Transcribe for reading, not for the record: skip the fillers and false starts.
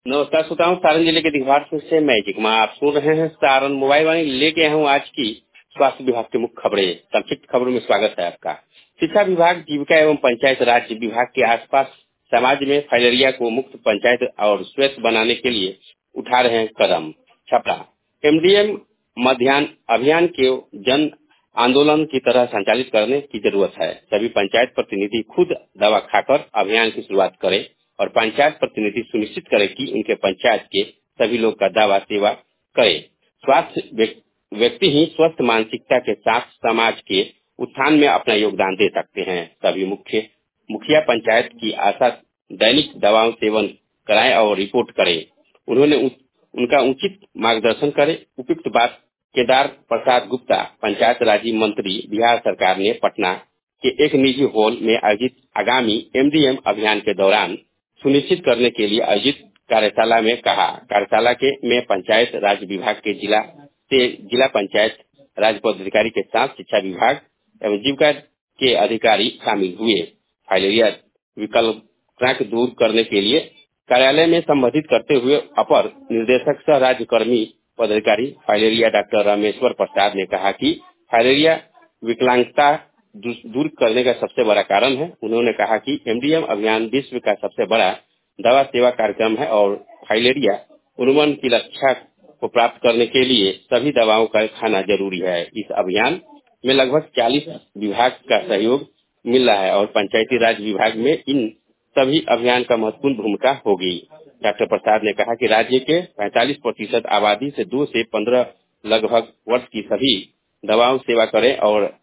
नमस्कार श्रोताओं, सारण जिले के दिघवार से मैं जिकमा आप सुन रहे हैं सारण मोबाइल वाणी। लेके आया हूँ आज की स्वास्थ्य विभाग की मुख्य खबरें। संक्षिप्त खबरों में स्वागत है आपका। शिक्षा विभाग, जीविका एवं पंचायत राज विभाग के आसपास समाज में फाइलेरिया को मुक्त पंचायत और स्वच्छ बनाने के लिए उठा रहे हैं कदम। छपरा एमडीएम मध्याह्न अभियान के जन आंदोलन की तरह संचालित करने की जरूरत है। सभी पंचायत प्रतिनिधि खुद दवा खाकर अभियान की शुरुआत करें और पंचायत प्रतिनिधि सुनिश्चित करें कि उनके पंचायत के सभी लोग का दवा सेवा करें। स्वास्थ्य व्यक्ति ही स्वस्थ मानसिकता के साथ समाज के उत्थान में अपना योगदान दे सकते हैं। सभी मुखिया पंचायत की आशा दैनिक दवाओं सेवन कराएं और रिपोर्ट करें। उनका उचित मार्गदर्शन करें। उपयुक्त बात केदार प्रसाद गुप्ता, पंचायत राज मंत्री, बिहार सरकार ने पटना के एक निजी हॉल में आयोजित आगामी एमडीएम अभियान के दौरान सुनिश्चित करने के लिए आयोजित कार्यशाला में कहा। कार्यशाला में पंचायत राज विभाग के जिला पंचायत राज पदाधिकारी के साथ शिक्षा विभाग एवं जीविका के अधिकारी शामिल हुए। फाइलेरिया विकल्पना दूर करने के लिए कार्यालय में संबोधित करते हुए अपर निर्देशक सह राज्य कर्मी पदाधिकारी फाइलेरिया डॉक्टर रामेश्वर प्रसाद ने कहा कि फाइलेरिया विकलांगता दूर करने का सबसे बड़ा कारण है। उन्होंने कहा कि एमडीएम अभियान विश्व का सबसे बड़ा दवा सेवा कार्यक्रम है और फाइलेरिया उन्मूलन की लक्ष्य को प्राप्त करने के लिए सभी दवाओं का खाना जरूरी है। इस अभियान में लगभग 40 विभाग का सहयोग मिल रहा है और पंचायती राज विभाग में इन सभी अभियान का महत्वपूर्ण भूमिका होगी। डॉक्टर प्रसाद ने कहा कि राज्य के 45% आबादी से 2 से 15 लगभग वर्ष की सभी दवाओं सेवा करें और